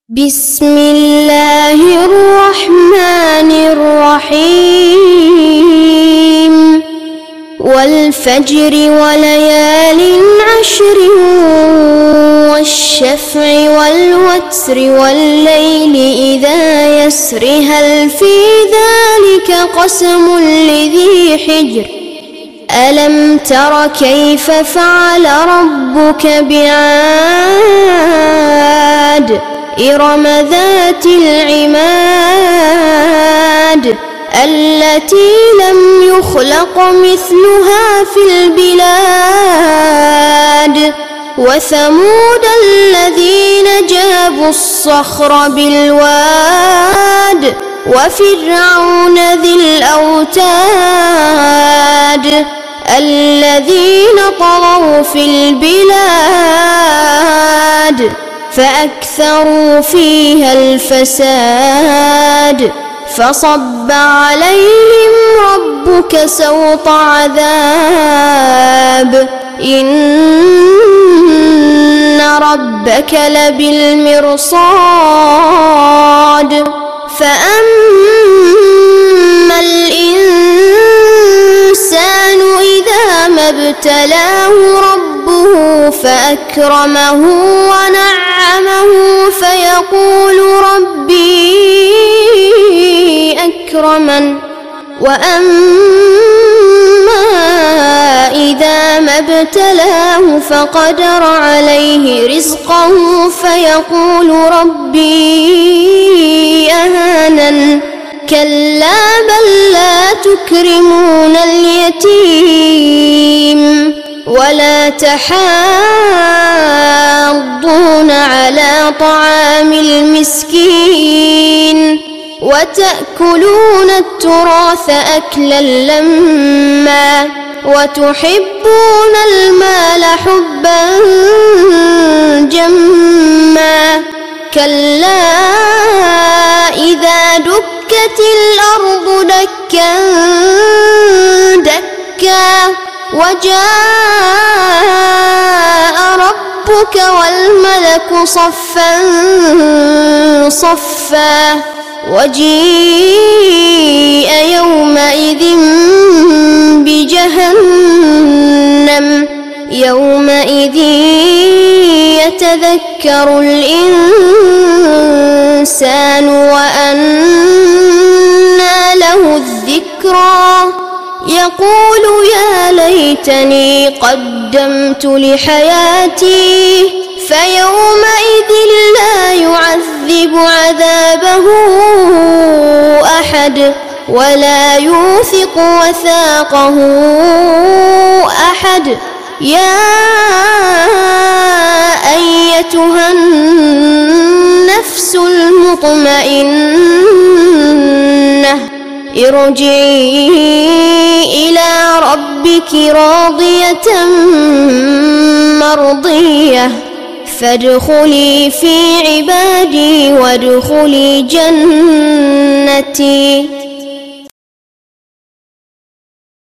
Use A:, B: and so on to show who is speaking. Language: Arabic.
A: بسم الله الرحمن الرحيم والفجر وليال عشر والشفع والوتر والليل إذا يسر هل في ذلك قسم لذي حجر ألم تر كيف فعل ربك بعاد إرم ذات العماد التي لم يخلق مثلها في البلاد وثمود الذين جابوا الصخر بالواد وفرعون ذي الأوتاد الذين طغوا في البلاد فأكثروا فيها الفساد فصب عليهم ربك سوط عذاب إن ربك لبالمرصاد فأما الإنسان إذا ما ابتلاه ربه فأكرمه ونعمه فيقول ربي أكرمن وأما إذا ما ابتلاه فقدر عليه رزقه فيقول ربي أهانن كلا بل لا تكرمون اليتيم ولا تحاضون على طعام المسكين وتأكلون التراث أكلا لما وتحبون المال حبا جما كلا إذا دكت الأرض دكا دكا وجاء ربك والملك صفا صفا وجيء يومئذ بجهنم يومئذ يتذكر الإنسان وأنى له الذكرى يقول يا ليتني قدمت لحياتي فيومئذ لا يعذب عذابه أحد ولا يوثق وثاقه أحد يا أيتها النفس المطمئنة ارجعي إلى ربك راضية مرضية فادخلي في عبادي وادخلي جنتي.